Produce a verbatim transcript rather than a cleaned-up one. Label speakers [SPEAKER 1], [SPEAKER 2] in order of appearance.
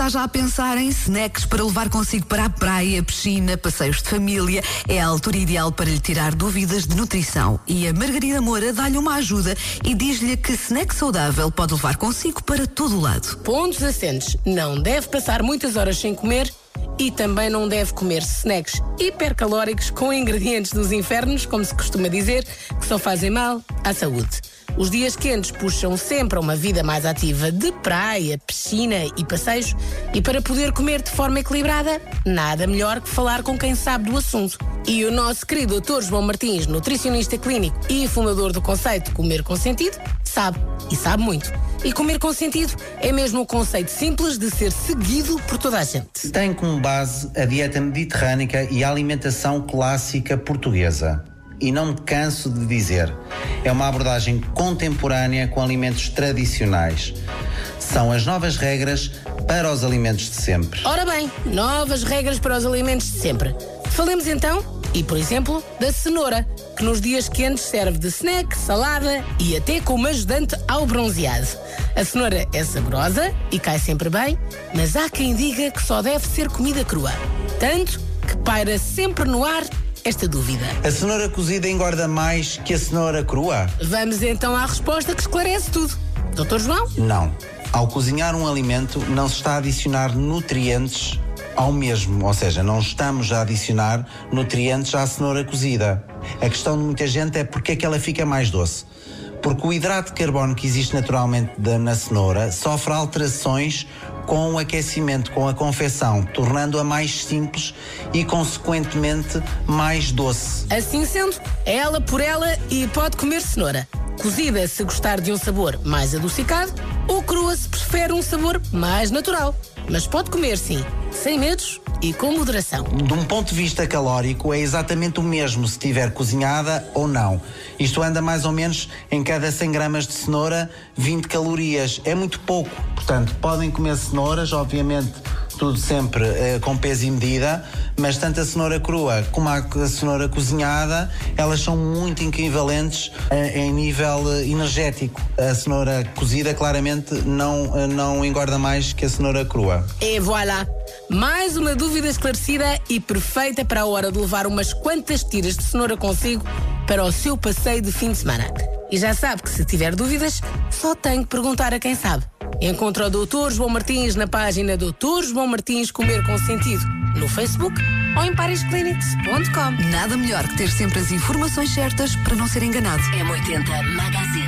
[SPEAKER 1] está já a pensar em snacks para levar consigo para a praia, piscina, passeios de família, é a altura ideal para lhe tirar dúvidas de nutrição. E a Margarida Moura dá-lhe uma ajuda e diz-lhe que snack saudável pode levar consigo para todo o lado.
[SPEAKER 2] Pontos assentes. Não deve passar muitas horas sem comer e também não deve comer snacks hipercalóricos com ingredientes dos infernos, como se costuma dizer, que só fazem mal à saúde. Os dias quentes puxam sempre a uma vida mais ativa de praia, piscina e passeios, e para poder comer de forma equilibrada, nada melhor que falar com quem sabe do assunto. E o nosso querido doutor João Martins, nutricionista clínico e fundador do conceito Comer com Sentido, sabe, e sabe muito. E comer com sentido é mesmo um conceito simples de ser seguido por toda a gente.
[SPEAKER 3] Tem como base a dieta mediterrânica e a alimentação clássica portuguesa. E não me canso de dizer, é uma abordagem contemporânea com alimentos tradicionais. São as novas regras para os alimentos de sempre.
[SPEAKER 2] Ora bem, novas regras para os alimentos de sempre. Falemos então, e por exemplo, da cenoura, que nos dias quentes serve de snack, salada e até como ajudante ao bronzeado. A cenoura é saborosa e cai sempre bem, mas há quem diga que só deve ser comida crua. Tanto que paira sempre no ar esta dúvida.
[SPEAKER 3] A cenoura cozida engorda mais que a cenoura crua?
[SPEAKER 2] Vamos então à resposta que esclarece tudo. doutor João?
[SPEAKER 3] Não. Ao cozinhar um alimento, não se está a adicionar nutrientes ao mesmo, ou seja, não estamos a adicionar nutrientes à cenoura cozida. A questão de muita gente é porque é que ela fica mais doce. Porque o hidrato de carbono que existe naturalmente na cenoura sofre alterações com o aquecimento, com a confecção, tornando-a mais simples e, consequentemente, mais doce.
[SPEAKER 2] Assim sendo, é ela por ela e pode comer cenoura. Cozida se gostar de um sabor mais adocicado ou crua se prefere um sabor mais natural. Mas pode comer sim, sem medos e com moderação.
[SPEAKER 3] De um ponto de vista calórico, é exatamente o mesmo se estiver cozinhada ou não. Isto anda mais ou menos em cada cem gramas de cenoura, vinte calorias. É muito pouco. Portanto, podem comer cenouras, obviamente, tudo sempre eh, com peso e medida, mas tanto a cenoura crua como a, a cenoura cozinhada, elas são muito equivalentes eh, em nível eh, energético. A cenoura cozida claramente não, eh, não engorda mais que a cenoura crua.
[SPEAKER 2] E voilà! Mais uma dúvida esclarecida e perfeita para a hora de levar umas quantas tiras de cenoura consigo para o seu passeio de fim de semana. E já sabe que se tiver dúvidas, só tem que perguntar a quem sabe. Encontra o doutor João Martins na página doutor João Martins Comer com Sentido no Facebook ou em paris clinics ponto com.
[SPEAKER 1] Nada melhor que ter sempre as informações certas para não ser enganado.
[SPEAKER 4] M oitenta Magazine.